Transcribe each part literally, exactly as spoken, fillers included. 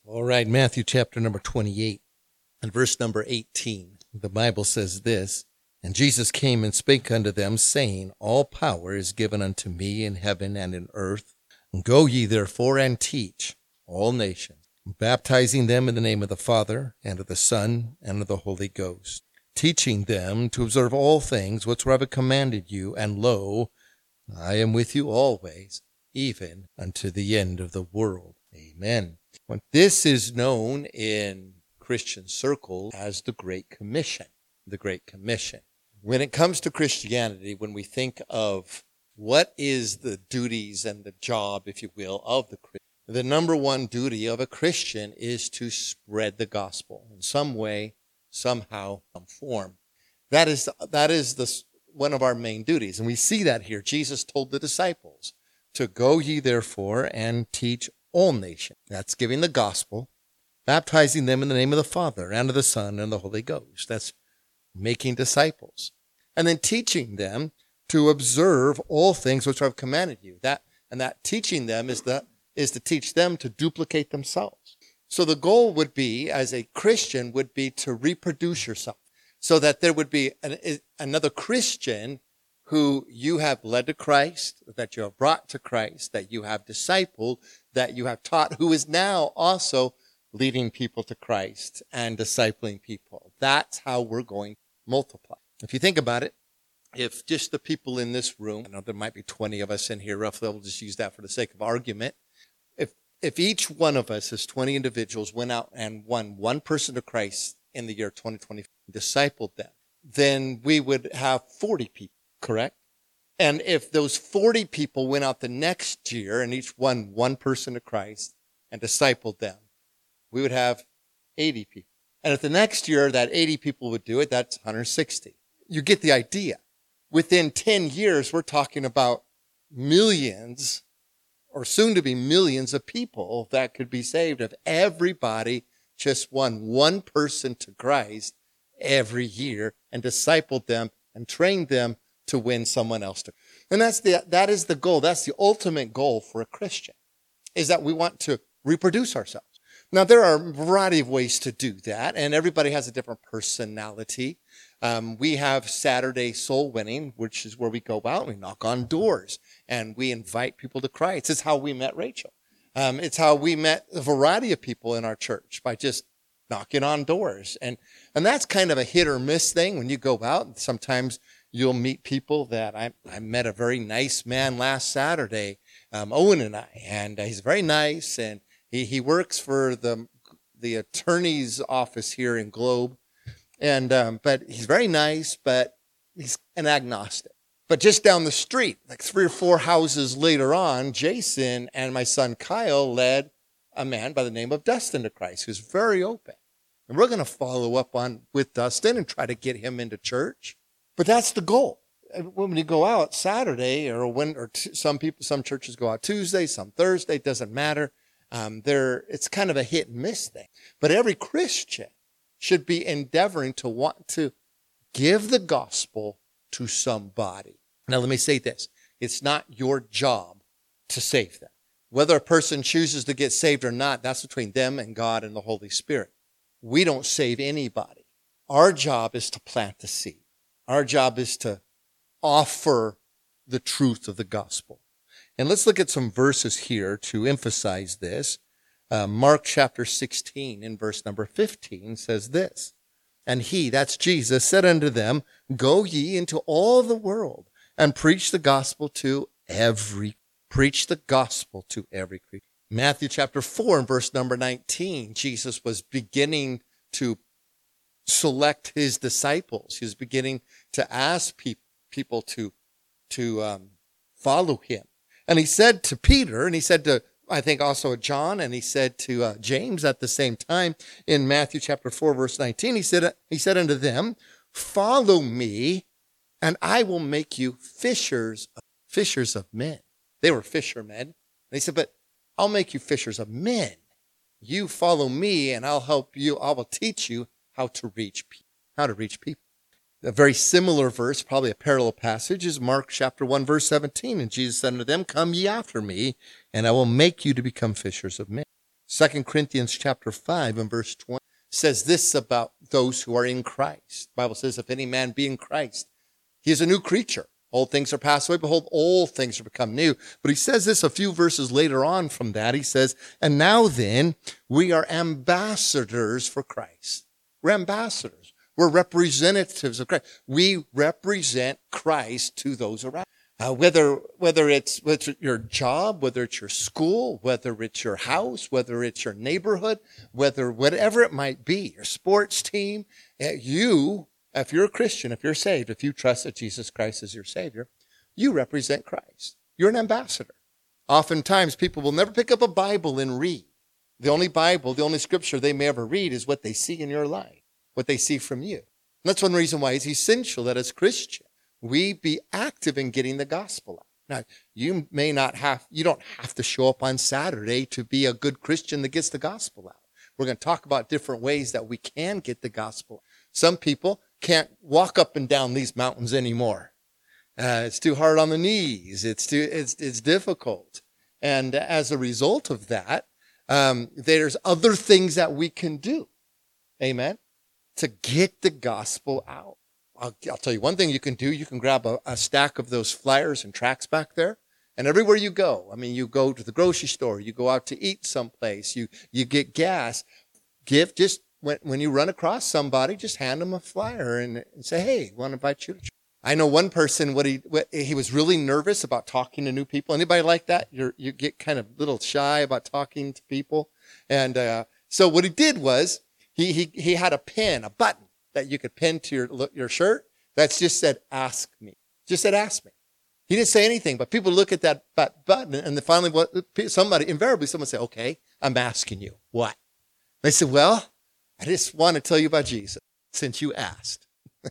All right, Matthew chapter number twenty-eight and verse number eighteen. The Bible says this, "And Jesus came and spake unto them, saying, All power is given unto me in heaven and in earth. Go ye therefore and teach all nations, baptizing them in the name of the Father, and of the Son, and of the Holy Ghost, teaching them to observe all things whatsoever I commanded you. And lo, I am with you always, even unto the end of the world." Amen. This is known in Christian circles as the Great Commission. The Great Commission. When it comes to Christianity, when we think of what is the duties and the job, if you will, of the Christian, the number one duty of a Christian is to spread the gospel in some way, somehow, some form. That is, that is the, one of our main duties. And we see that here. Jesus told the disciples to go ye therefore and teach all nations. That's giving the gospel, baptizing them in the name of the Father and of the Son and the Holy Ghost. That's making disciples. And then teaching them to observe all things which I've commanded you. That and that teaching them is the is to teach them to duplicate themselves. So the goal would be, as a Christian, would be to reproduce yourself, so that there would be an, another Christian who you have led to Christ, that you have brought to Christ, that you have discipled, that you have taught, who is now also leading people to Christ and discipling people. That's how we're going to multiply. If you think about it, if just the people in this room, I know there might be twenty of us in here roughly, we'll just use that for the sake of argument. If if each one of us as twenty individuals went out and won one person to Christ in the year twenty twenty, discipled them, then we would have forty people, correct? And if those forty people went out the next year and each won one person to Christ and discipled them, we would have eighty people. And if the next year that eighty people would do it, that's one hundred sixty. You get the idea. Within ten years, we're talking about millions, or soon to be millions of people that could be saved if everybody just won one person to Christ every year and discipled them and trained them to win someone else to. And that's the, that is the goal. That's the ultimate goal for a Christian, is that we want to reproduce ourselves. Now, there are a variety of ways to do that, and everybody has a different personality. Um, we have Saturday Soul Winning, which is where we go out and we knock on doors and we invite people to Christ. It's how we met Rachel. Um, it's how we met a variety of people in our church, by just knocking on doors. And, and that's kind of a hit or miss thing when you go out. Sometimes you'll meet people that I, I met a very nice man last Saturday, um, Owen and I, and he's very nice, and he, he works for the, the attorney's office here in Globe. And, um, but he's very nice, but he's an agnostic. But just down the street, like three or four houses later on, Jason and my son Kyle led a man by the name of Dustin to Christ, who's very open. And we're going to follow up on with Dustin and try to get him into church. But that's the goal. When you go out Saturday, or when, or t- some people, some churches go out Tuesday, some Thursday, doesn't matter. Um, there, it's kind of a hit and miss thing. But every Christian should be endeavoring to want to give the gospel to somebody. Now, let me say this. It's not your job to save them. Whether a person chooses to get saved or not, that's between them and God and the Holy Spirit. We don't save anybody. Our job is to plant the seed. Our job is to offer the truth of the gospel. And let's look at some verses here to emphasize this. Uh, Mark chapter sixteen in verse number fifteen says this, "And he," that's Jesus, "said unto them, Go ye into all the world and preach the gospel to every, preach the gospel to every creature." Matthew chapter four in verse number nineteen, Jesus was beginning to select his disciples. He was beginning to ask pe- people to, to um, follow him. And he said to Peter, and he said to, I think also John, and he said to uh, James at the same time in Matthew chapter four, verse nineteen, he said, he said unto them, "Follow me, and I will make you fishers, fishers of men." They were fishermen. And he said, "But I'll make you fishers of men. You follow me, and I'll help you. I will teach you how to reach people, how to reach people." A very similar verse, probably a parallel passage, is Mark chapter one, verse seventeen. "And Jesus said unto them, Come ye after me, and I will make you to become fishers of men." Second Corinthians chapter five and verse twenty says this about those who are in Christ. The Bible says, if any man be in Christ, he is a new creature. Old things are passed away. Behold, all things are become new. But he says this a few verses later on from that. He says, and now then, we are ambassadors for Christ. We're ambassadors. We're representatives of Christ. We represent Christ to those around. Uh, whether whether it's, whether it's your job, whether it's your school, whether it's your house, whether it's your neighborhood, whether whatever it might be, your sports team, uh, you, if you're a Christian, if you're saved, if you trust that Jesus Christ is your Savior, you represent Christ. You're an ambassador. Oftentimes, people will never pick up a Bible and read. The only Bible, the only scripture they may ever read is what they see in your life, what they see from you. And that's one reason why it's essential that as Christians, we be active in getting the gospel out. Now, you may not have, you don't have to show up on Saturday to be a good Christian that gets the gospel out. We're going to talk about different ways that we can get the gospel. Some people can't walk up and down these mountains anymore. Uh, it's too hard on the knees. It's too, it's, it's difficult. And as a result of that, um, there's other things that we can do. Amen. To get the gospel out. I'll, I'll tell you one thing you can do. You can grab a, a stack of those flyers and tracts back there. And everywhere you go, I mean, you go to the grocery store, you go out to eat someplace, you, you get gas, give, just when, when you run across somebody, just hand them a flyer and, and say, hey, I want to invite you to church. I know one person, what he, what, he was really nervous about talking to new people. Anybody like that? You're, you get kind of a little shy about talking to people. And, uh, so what he did was he, he, he had a pin, a button that you could pin to your, your shirt. That's just said, ask me. Just said, ask me. He didn't say anything, but people look at that button and then finally what somebody, invariably someone say, okay, I'm asking you what? They said, well, I just want to tell you about Jesus since you asked.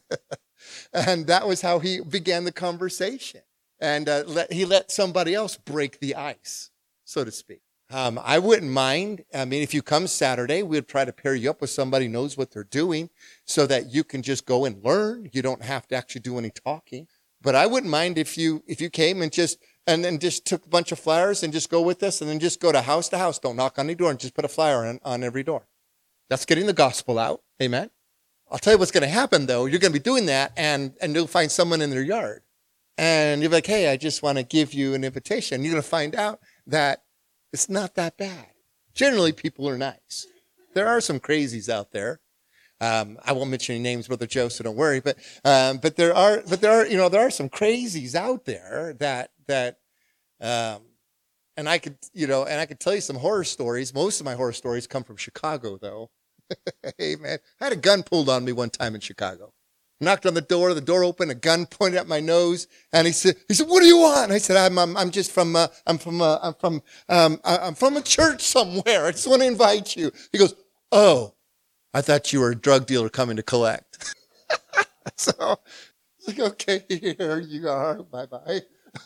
And that was how he began the conversation. And uh, let, he let somebody else break the ice, so to speak. Um, I wouldn't mind. I mean, if you come Saturday, we'd try to pair you up with somebody who knows what they're doing so that you can just go and learn. You don't have to actually do any talking. But I wouldn't mind if you, if you came and just, and then just took a bunch of flyers and just go with us and then just go to house to house. Don't knock on any door and just put a flyer on, on every door. That's getting the gospel out. Amen. I'll tell you what's going to happen though. You're going to be doing that and, and you'll find someone in their yard and you're like, hey, I just want to give you an invitation. You're going to find out that it's not that bad. Generally, people are nice. There are some crazies out there. Um, I won't mention any names, Brother Joe, so don't worry. But um, but there are but there are you know there are some crazies out there that that um, and I could you know and I could tell you some horror stories. Most of my horror stories come from Chicago, though. Hey man, I had a gun pulled on me one time in Chicago. Knocked on the door, the door opened, a gun pointed at my nose, and he said, "He said, what do you want?" And I said, "I'm, I'm, I'm just from, uh, I'm from, uh, I'm from, um, I'm from a church somewhere. I just want to invite you." He goes, "Oh, I thought you were a drug dealer coming to collect." So, it's like, okay, here you are, bye bye.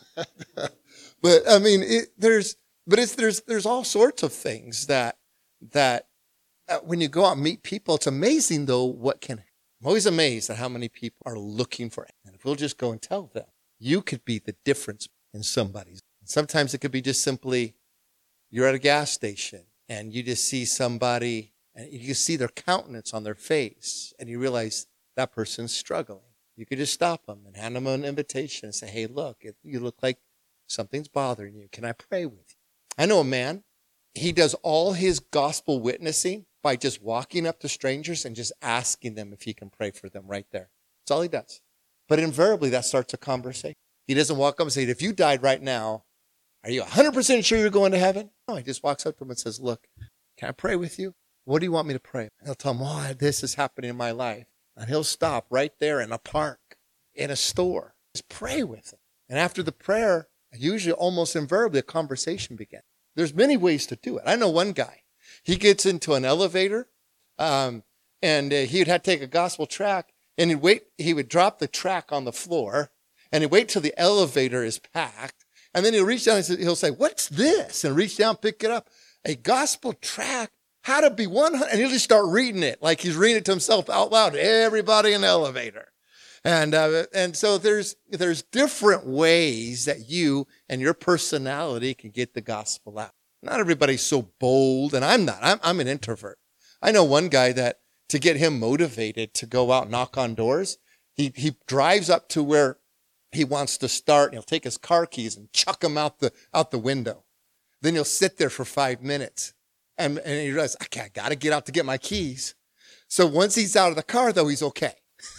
But I mean, it, there's, but it's there's there's all sorts of things that that uh, when you go out and meet people, it's amazing though what can. I'm always amazed at how many people are looking for it. And if we'll just go and tell them, you could be the difference in somebody's. Sometimes it could be just simply you're at a gas station and you just see somebody and you see their countenance on their face and you realize that person's struggling. You could just stop them and hand them an invitation and say, hey, look, you look like something's bothering you. Can I pray with you? I know a man, he does all his gospel witnessing by just walking up to strangers and just asking them if he can pray for them right there. That's all he does. But invariably, that starts a conversation. He doesn't walk up and say, if you died right now, are you one hundred percent sure you're going to heaven? No, he just walks up to him and says, look, can I pray with you? What do you want me to pray? And he'll tell him, oh, this is happening in my life. And he'll stop right there in a park, in a store. Just pray with him. And after the prayer, usually almost invariably a conversation begins. There's many ways to do it. I know one guy. He gets into an elevator, um, and uh, he would have to take a gospel tract, and he'd wait. He would drop the tract on the floor, and he'd wait till the elevator is packed, and then he'll reach down and he'll say, "What's this?" And reach down, pick it up. A gospel tract, how to be one hundred, and he'll just start reading it like he's reading it to himself out loud to everybody in the elevator. And uh, and so there's there's different ways that you and your personality can get the gospel out. Not everybody's so bold, and I'm not. I'm, I'm an introvert. I know one guy that to get him motivated to go out and knock on doors, he, he drives up to where he wants to start, and he'll take his car keys and chuck them out the, out the window. Then he'll sit there for five minutes, and, and he realizes, okay, I got to get out to get my keys. So once he's out of the car, though, he's okay.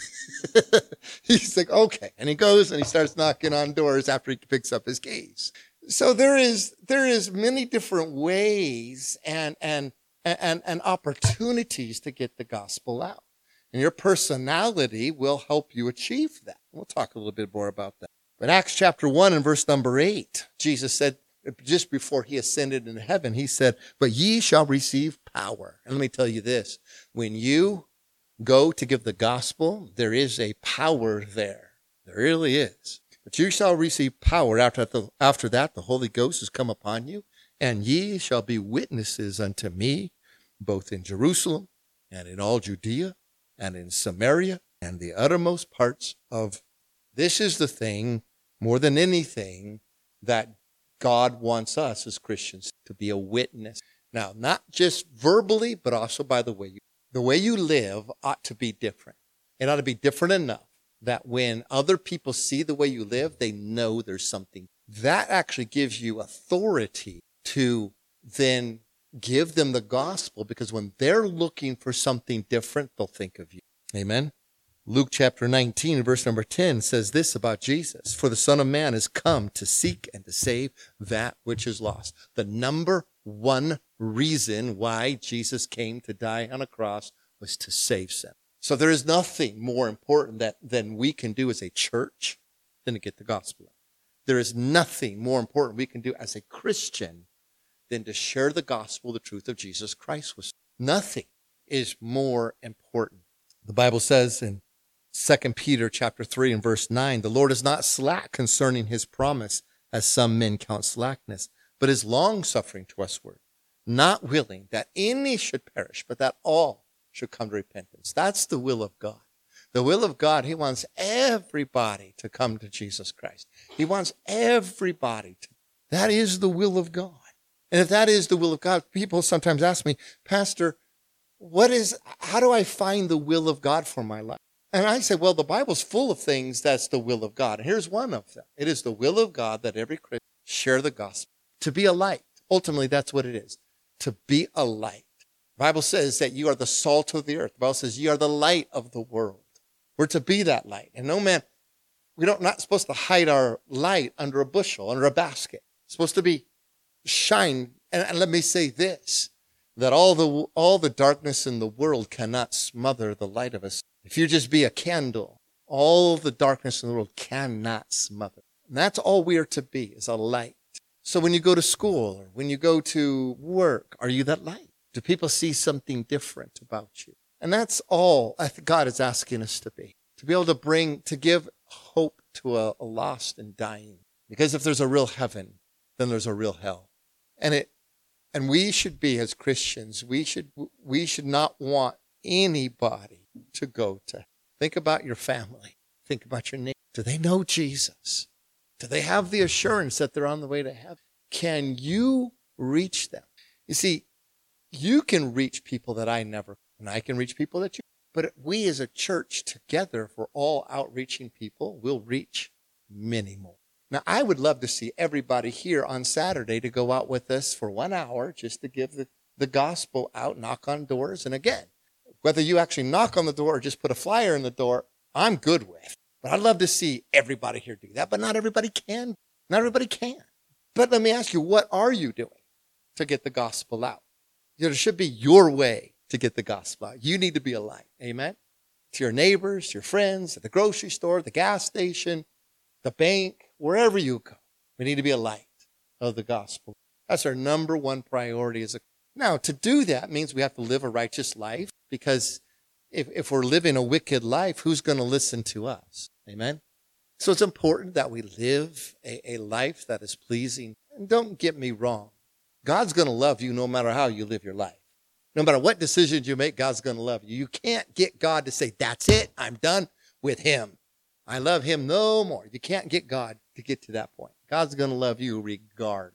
He's like, okay. And he goes and he starts knocking on doors after he picks up his keys. So there is, there is many different ways and, and, and, and opportunities to get the gospel out. And your personality will help you achieve that. We'll talk a little bit more about that. But Acts chapter one and verse number eight, Jesus said, just before he ascended into heaven, he said, but ye shall receive power. And let me tell you this, when you go to give the gospel, there is a power there. There really is. But you shall receive power after, the, after that the Holy Ghost has come upon you, and ye shall be witnesses unto me, both in Jerusalem and in all Judea and in Samaria and the uttermost parts of. This is the thing, more than anything, that God wants us as Christians to be a witness. Now, not just verbally, but also by the way you, the way you live ought to be different. It ought to be different enough that when other people see the way you live, they know there's something. That actually gives you authority to then give them the gospel, because when they're looking for something different, they'll think of you. Amen. Luke chapter nineteen, verse number ten says this about Jesus. For the Son of Man is come to seek and to save that which is lost. The number one reason why Jesus came to die on a cross was to save sin. So there is nothing more important that, than we can do as a church than to get the gospel out. There is nothing more important we can do as a Christian than to share the gospel, the truth of Jesus Christ with. Nothing is more important. The Bible says in Second Peter chapter three and verse nine, the Lord is not slack concerning his promise, as some men count slackness, but is long-suffering to usward, not willing that any should perish, but that all should come to repentance. That's the will of God. The will of God, he wants everybody to come to Jesus Christ. He wants everybody to. That is the will of God. And if that is the will of God, people sometimes ask me, Pastor, what is, how do I find the will of God for my life? And I say, well, the Bible's full of things that's the will of God. And here's one of them. It is the will of God that every Christian share the gospel, to be a light. Ultimately, that's what it is, to be a light. The Bible says that you are the salt of the earth. The Bible says you are the light of the world. We're to be that light. And no man, we don't not supposed to hide our light under a bushel, under a basket. It's supposed to be shine. And, and let me say this, that all the all the darkness in the world cannot smother the light of us. If you just be a candle, all the darkness in the world cannot smother. And that's all we are to be, is a light. So when you go to school or when you go to work, are you that light? Do people see something different about you? And that's all I think God is asking us to be, to be able to bring, to give hope to a, a lost and dying. Because if there's a real heaven, then there's a real hell. And it, and we should be, as Christians, we should, we should not want anybody to go to. Think about your family. Think about your neighbor. Do they know Jesus? Do they have the assurance that they're on the way to heaven? Can you reach them? You see, you can reach people that I never, and I can reach people that you, but we as a church together, if we're all outreaching people, we'll reach many more. Now, I would love to see everybody here on Saturday to go out with us for one hour just to give the, the gospel out, knock on doors. And again, whether you actually knock on the door or just put a flyer in the door, I'm good with. But I'd love to see everybody here do that, but not everybody can. Not everybody can. But let me ask you, what are you doing to get the gospel out? There should be your way to get the gospel out. You need to be a light. Amen? To your neighbors, your friends, at the grocery store, the gas station, the bank, wherever you go. We need to be a light of the gospel. That's our number one priority. As a Now, to do that means we have to live a righteous life, because if, if we're living a wicked life, who's going to listen to us? Amen? So it's important that we live a, a life that is pleasing. And don't get me wrong. God's going to love you no matter how you live your life. No matter what decisions you make, God's going to love you. You can't get God to say, that's it, I'm done with him. I love him no more. You can't get God to get to that point. God's going to love you regardless.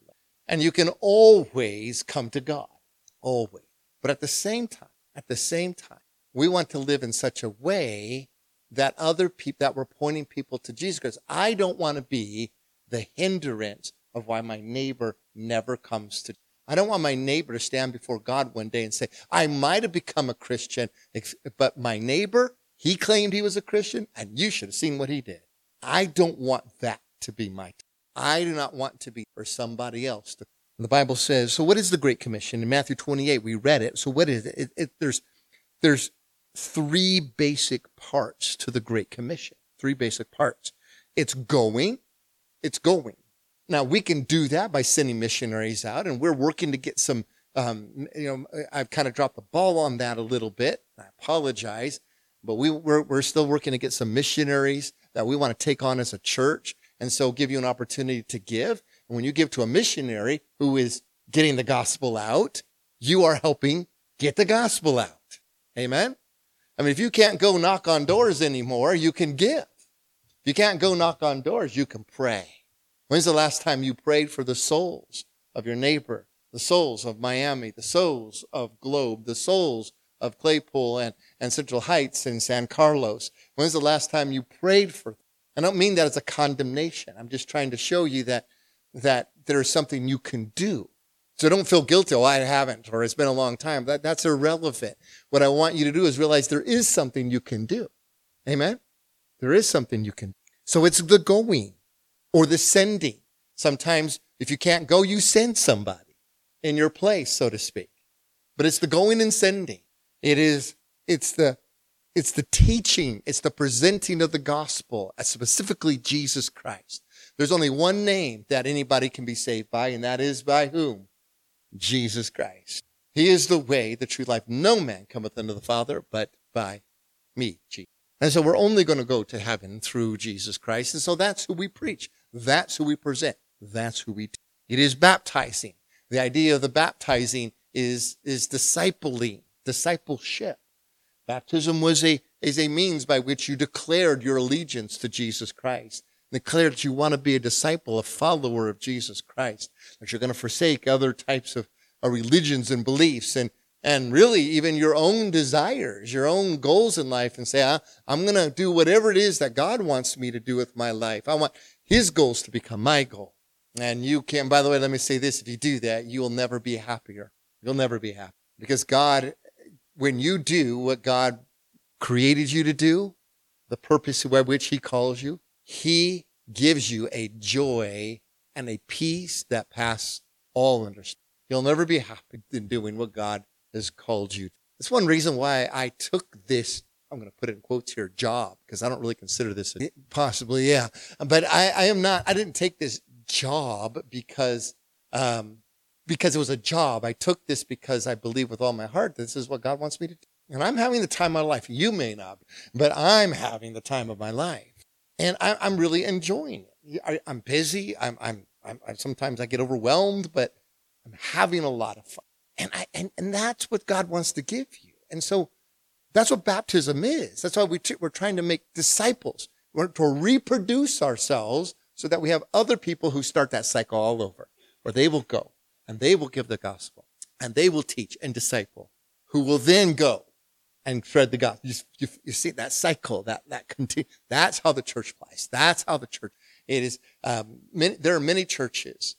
And you can always come to God. Always. But at the same time, at the same time, we want to live in such a way that other people, that we're pointing people to Jesus. Because I don't want to be the hindrance of why my neighbor never comes to. I don't want my neighbor to stand before God one day and say, I might have become a Christian, but my neighbor, he claimed he was a Christian, and you should have seen what he did. I don't want that to be my. I do not want to be for somebody else. To, the Bible says, so what is the Great Commission? In Matthew twenty-eight, we read it. So what is it? it, it there's, there's three basic parts to the Great Commission. Three basic parts. It's going. It's going. Now, we can do that by sending missionaries out, and we're working to get some, um, you know, I've kind of dropped the ball on that a little bit. I apologize, but we, we're, we're still working to get some missionaries that we want to take on as a church, and so give you an opportunity to give. And when you give to a missionary who is getting the gospel out, you are helping get the gospel out. Amen? I mean, if you can't go knock on doors anymore, you can give. If you can't go knock on doors, you can pray. When's the last time you prayed for the souls of your neighbor, the souls of Miami, the souls of Globe, the souls of Claypool and, and Central Heights and San Carlos? When's the last time you prayed for them? I don't mean that as a condemnation. I'm just trying to show you that, that there's something you can do. So don't feel guilty, oh, I haven't, or it's been a long time. That, that's irrelevant. What I want you to do is realize there is something you can do. Amen? There is something you can do. So it's the going. Or the sending. Sometimes if you can't go, you send somebody in your place, so to speak. But it's the going and sending. It is, it's the, it's the teaching. It's the presenting of the gospel, specifically Jesus Christ. There's only one name that anybody can be saved by, and that is by whom? Jesus Christ. He is the way, the true life. No man cometh unto the Father, but by me, Jesus. And so we're only going to go to heaven through Jesus Christ. And so that's who we preach. That's who we present. That's who we teach. It is baptizing. The idea of the baptizing is, is discipling, discipleship. Baptism was a, is a means by which you declared your allegiance to Jesus Christ. Declared that you want to be a disciple, a follower of Jesus Christ. That you're going to forsake other types of, of religions and beliefs and And really, even your own desires, your own goals in life, and say, I, I'm going to do whatever it is that God wants me to do with my life. I want his goals to become my goal. And you can, by the way, let me say this. If you do that, you will never be happier. You'll never be happy. Because God, when you do what God created you to do, the purpose by which he calls you, he gives you a joy and a peace that passes all understanding. You'll never be happy in doing what God has called you. That's one reason why I took this, I'm going to put it in quotes here, job, because I don't really consider this a, possibly, yeah. But I, I am not, I didn't take this job because, um, because it was a job. I took this because I believe with all my heart this is what God wants me to do. And I'm having the time of my life. You may not, but I'm having the time of my life. And I, I'm really enjoying it. I, I'm busy. I'm, I'm, I'm, I, sometimes I get overwhelmed, but I'm having a lot of fun. And, I, and and that's what God wants to give you. And so that's what baptism is. That's why we t- we're trying to make disciples. We're to reproduce ourselves so that we have other people who start that cycle all over, where they will go and they will give the gospel and they will teach and disciple, who will then go and spread the gospel. You, you, you see that cycle, that that continue. That's how the church flies. That's how the church. It is. Um, many, there are many churches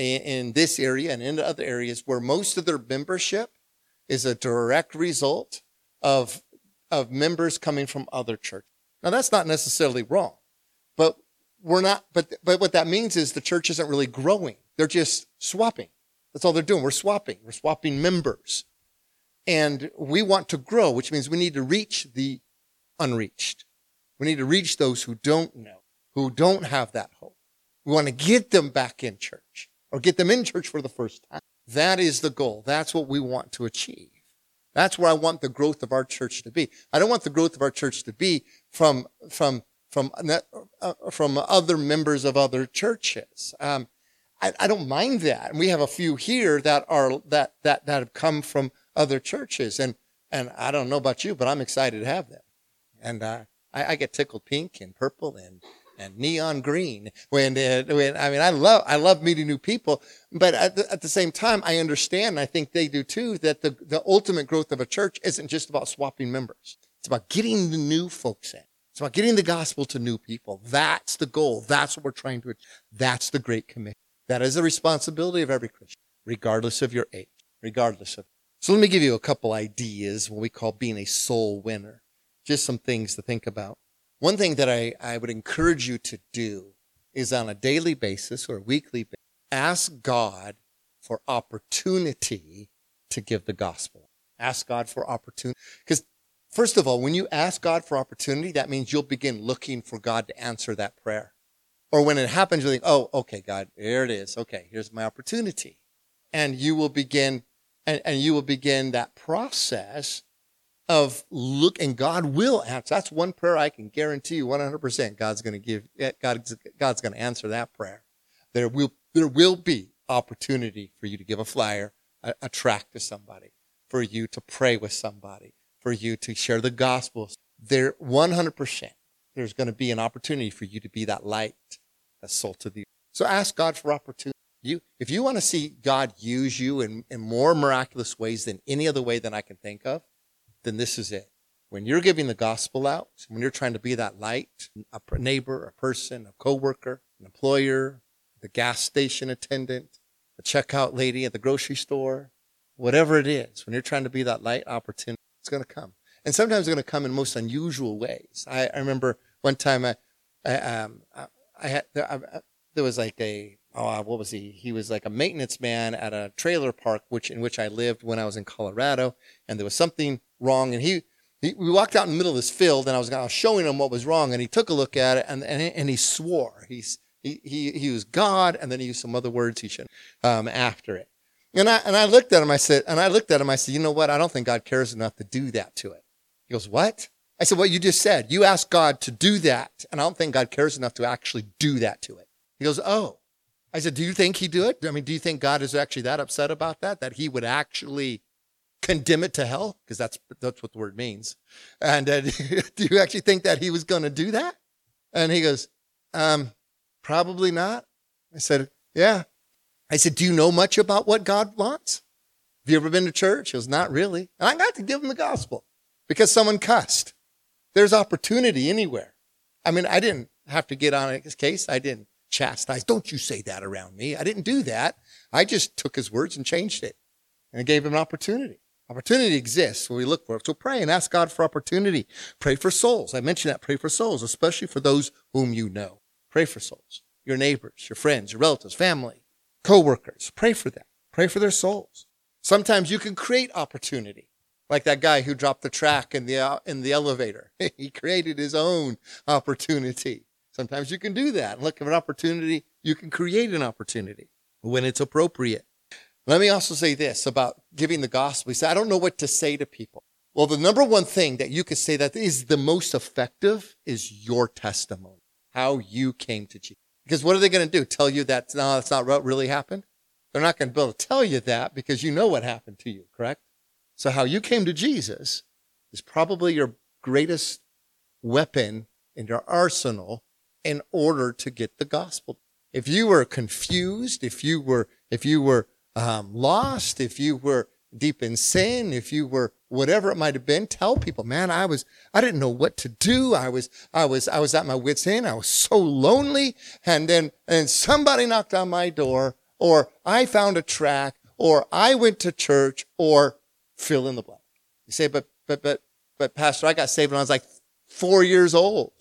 in this area and in other areas where most of their membership is a direct result of, of members coming from other churches. Now, that's not necessarily wrong, but we're not, but, but what that means is the church isn't really growing. They're just swapping. That's all they're doing. We're swapping. We're swapping members. And we want to grow, which means we need to reach the unreached. We need to reach those who don't know, who don't have that hope. We want to get them back in church. Or get them in church for the first time. That is the goal. That's what we want to achieve. That's where I want the growth of our church to be. I don't want the growth of our church to be from from from uh, from other members of other churches. Um, I, I don't mind that. And we have a few here that are that that that have come from other churches, and and I don't know about you, but I'm excited to have them. And uh, I, I get tickled pink and purple and and neon green. When, uh, when I mean, I love I love meeting new people, but at the, at the same time, I understand, and I think they do too, that the, the ultimate growth of a church isn't just about swapping members. It's about getting the new folks in. It's about getting the gospel to new people. That's the goal. That's what we're trying to achieve. That's the Great Commission. That is the responsibility of every Christian, regardless of your age, regardless of. So let me give you a couple ideas, what we call being a soul winner. Just some things to think about. One thing that I, I would encourage you to do is on a daily basis or a weekly basis, ask God for opportunity to give the gospel. Ask God for opportunity. Because first of all, when you ask God for opportunity, that means you'll begin looking for God to answer that prayer. Or when it happens, you think, oh, okay, God, here it is. Okay, here's my opportunity. And you will begin, and, and you will begin that process of look, and God will answer. That's one prayer I can guarantee you one hundred percent God's going to give, God, God's going to answer that prayer. There will, there will be opportunity for you to give a flyer, a, a tract to somebody, for you to pray with somebody, for you to share the gospel. There, one hundred percent, there's going to be an opportunity for you to be that light, that salt to the earth. So ask God for opportunity. You, if you want to see God use you in, in more miraculous ways than any other way than I can think of, then this is it. When you're giving the gospel out, when you're trying to be that light, a neighbor, a person, a coworker, an employer, the gas station attendant, the checkout lady at the grocery store, whatever it is, when you're trying to be that light, opportunity, it's going to come. And sometimes it's going to come in most unusual ways. I, I remember one time I, I, um, I, I had, there, I, there was like a, oh, what was he? He was like a maintenance man at a trailer park, which in which I lived when I was in Colorado, and there was something wrong. And he, he we walked out in the middle of this field, and I was, I was showing him what was wrong, and he took a look at it, and and, and he swore. He's he he he used God, and then he used some other words he shouldn't um, after it. And I and I looked at him. I said, and I looked at him. I said, you know what? I don't think God cares enough to do that to it. He goes, what? I said, what you just said. You asked God to do that, and I don't think God cares enough to actually do that to it. He goes, oh. I said, do you think he'd do it? I mean, do you think God is actually that upset about that, that he would actually condemn it to hell? Because that's that's what the word means. And uh, do you actually think that he was going to do that? And he goes, um, probably not. I said, yeah. I said, do you know much about what God wants? Have you ever been to church? He goes, not really. And I got to give him the gospel because someone cussed. There's opportunity anywhere. I mean, I didn't have to get on his case. I didn't chastise. Don't you say that around me. I didn't do that. I just took his words and changed it. And it gave him an opportunity. Opportunity exists when we look for it. So pray and ask God for opportunity. Pray for souls. I mentioned that. Pray for souls, especially for those whom you know. Pray for souls. Your neighbors, your friends, your relatives, family, co-workers. Pray for them. Pray for their souls. Sometimes you can create opportunity. Like that guy who dropped the track in the, uh, in the elevator. He created his own opportunity. Sometimes you can do that. Look at an opportunity. You can create an opportunity when it's appropriate. Let me also say this about giving the gospel. You say, I don't know what to say to people. Well, the number one thing that you could say that is the most effective is your testimony, how you came to Jesus. Because what are they going to do? Tell you that, no, that's not what really happened? They're not going to be able to tell you that because you know what happened to you, correct? So how you came to Jesus is probably your greatest weapon in your arsenal in order to get the gospel. If you were confused, if you were, if you were um, lost, if you were deep in sin, if you were whatever it might have been, tell people, man, I was, I didn't know what to do. I was, I was, I was at my wit's end. I was so lonely. And then, and somebody knocked on my door, or I found a track, or I went to church, or fill in the blank. You say, but, but, but, but Pastor, I got saved when I was like four years old.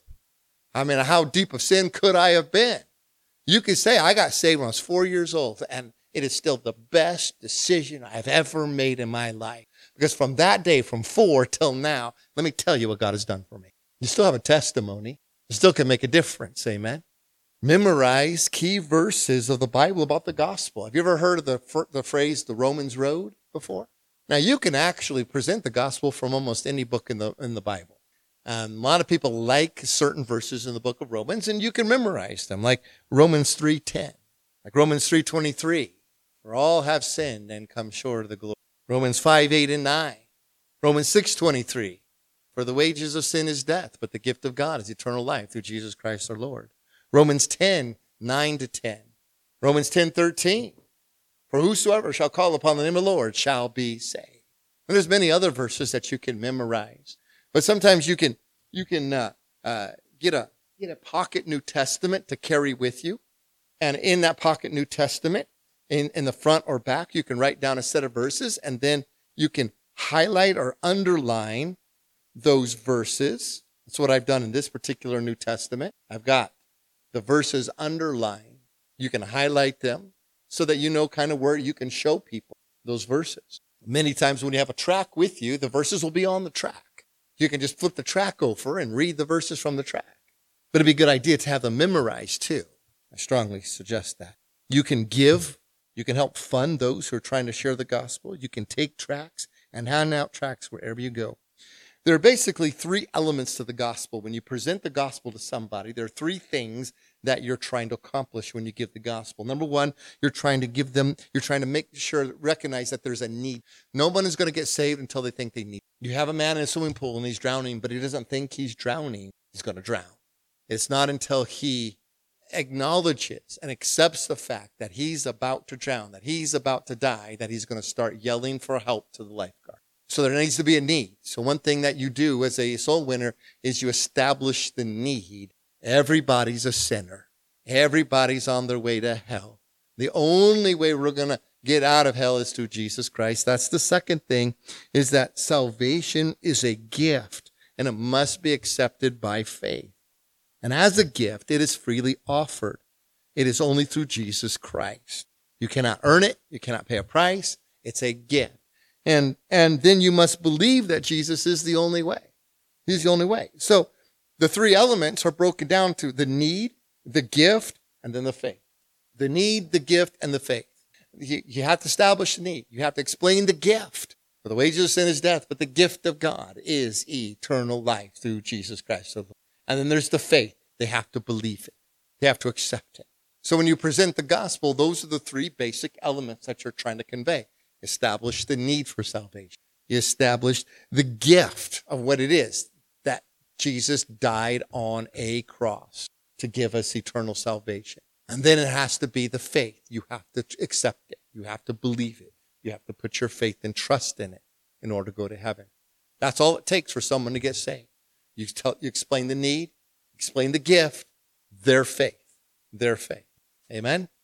I mean, how deep of sin could I have been? You could say, I got saved when I was four years old, and it is still the best decision I've ever made in my life. Because from that day, from four till now, let me tell you what God has done for me. You still have a testimony. You still can make a difference, amen? Memorize key verses of the Bible about the gospel. Have you ever heard of the, the phrase, the Romans Road, before? Now, you can actually present the gospel from almost any book in the in the Bible. Um, a lot of people like certain verses in the book of Romans, and you can memorize them, like Romans three ten, like Romans three twenty-three, for all have sinned and come short of the glory. Romans five eight and nine, Romans six twenty-three, for the wages of sin is death, but the gift of God is eternal life through Jesus Christ our Lord. Romans ten, nine to ten. Romans ten, thirteen. For whosoever shall call upon the name of the Lord shall be saved. And there's many other verses that you can memorize. But sometimes you can you can uh, uh, get a get a pocket New Testament to carry with you. And in that pocket New Testament, in, in the front or back, you can write down a set of verses, and then you can highlight or underline those verses. That's what I've done in this particular New Testament. I've got the verses underlined. You can highlight them so that you know kind of where you can show people those verses. Many times when you have a track with you, the verses will be on the track. You can just flip the track over and read the verses from the track. But it'd be a good idea to have them memorized too. I strongly suggest that. You can give. You can help fund those who are trying to share the gospel. You can take tracts and hand out tracts wherever you go. There are basically three elements to the gospel. When you present the gospel to somebody, there are three things that you're trying to accomplish when you give the gospel. Number one, you're trying to give them, you're trying to make sure, recognize that there's a need. No one is going to get saved until they think they need. You have a man in a swimming pool and he's drowning, but he doesn't think he's drowning. He's going to drown. It's not until he acknowledges and accepts the fact that he's about to drown, that he's about to die, that he's going to start yelling for help to the lifeguard. So there needs to be a need. So one thing that you do as a soul winner is you establish the need. Everybody's a sinner. Everybody's on their way to hell. The only way we're going to get out of hell is through Jesus Christ. That's the second thing, is that salvation is a gift and it must be accepted by faith. And as a gift, it is freely offered. It is only through Jesus Christ. You cannot earn it. You cannot pay a price. It's a gift. And, and then you must believe that Jesus is the only way. He's the only way. So the three elements are broken down to the need, the gift, and then the faith. The need, the gift, and the faith. You, you have to establish the need. You have to explain the gift. For the wages of sin is death, but the gift of God is eternal life through Jesus Christ. So, and then there's the faith. They have to believe it. They have to accept it. So when you present the gospel, those are the three basic elements that you're trying to convey. Establish the need for salvation. You establish the gift of what it is, that Jesus died on a cross to give us eternal salvation. And then it has to be the faith. You have to accept it. You have to believe it. You have to put your faith and trust in it in order to go to heaven. That's all it takes for someone to get saved. You tell, you explain the need, explain the gift, their faith, their faith. Amen?